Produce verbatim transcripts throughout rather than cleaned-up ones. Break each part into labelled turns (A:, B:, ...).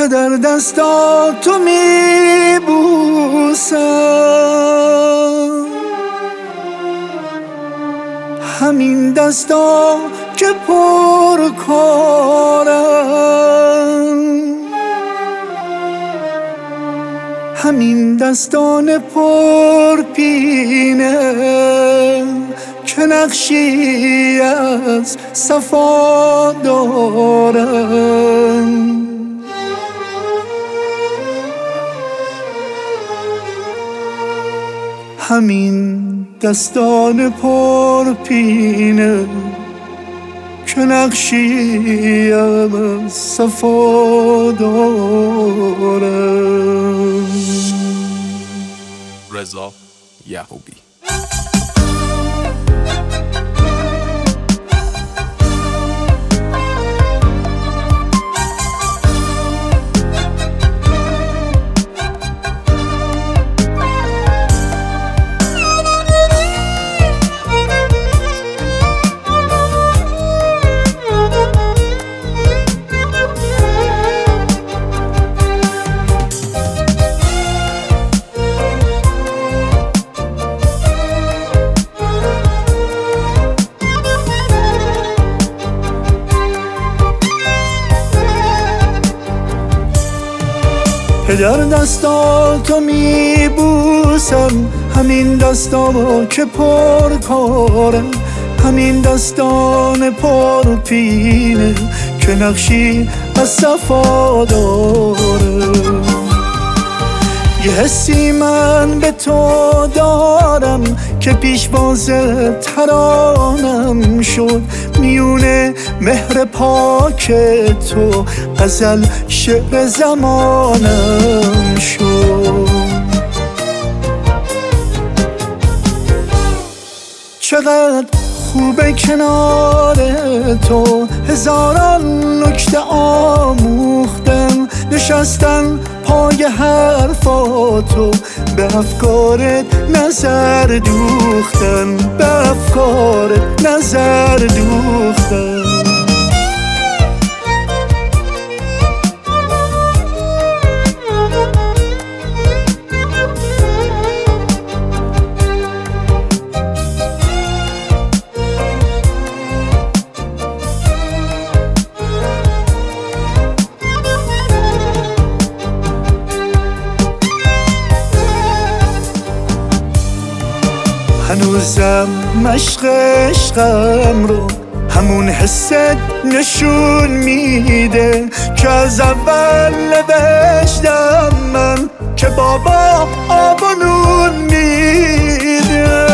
A: که در دستات تو میبوسم، همین دستا که پر کارم، همین دستان پر پینه که نقشی از صفا دارن. همین دستان پر پینه که نقشی از صفا دارن.
B: رضا یعقوبی.
A: در دستاتو میبوسم، همین دستا که پر کارم، همین دستان پر پینه که نقشی از صفا داره. یه حسی من به تو دارم که پیشواز ترانم شد، میونه مهر پاک تو غزل شعر زمانم شد. چقدر خوبه کنار تو، هزاران نکته آموختم، نشستن پای حرفاتو، به افکارت نظر دوختن، به افکارت نظر دوختن. هنوزم مشق عشقم رو همون حست نشون میده که از اول نوشتم من که بابا آب و نون میده.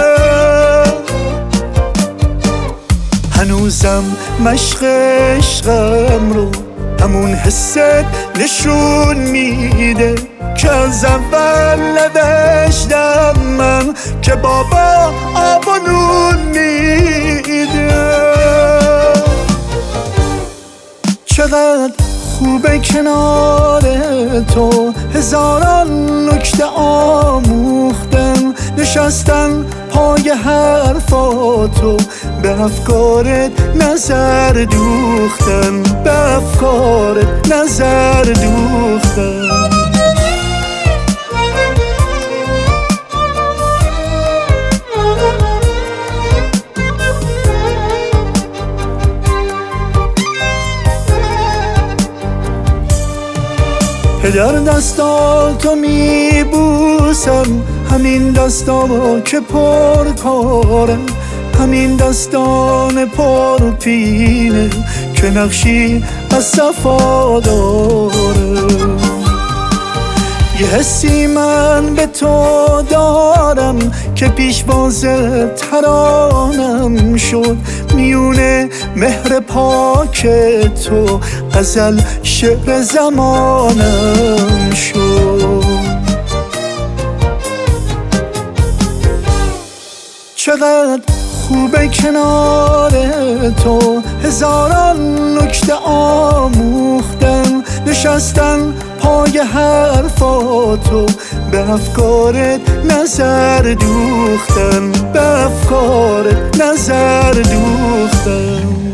A: هنوزم مشق عشقم رو همون حست نشون میده که از اول نوشتم من که بابا آب و نون میده. چقدر خوبه کنار تو، هزاران نکته آموختم، نشستن پای حرفاتو، به افکارت نظر دوختن، به افکارت نظر دوختن. در دستاتو میبوسم، همین دستا که پر کارم، همین دستان پر پینه که نقشی از صفا داره. یه حسی من به تو دارم که پیشواز ترانم شد، میونه مهر پاک تو غزل شعر زمانم شد. چقدر خوبه کنار تو، هزاران نکته آموختم، نشستن پای حرفاتو، به افکارت نظر دوختن، به افکارت نظر دوختن.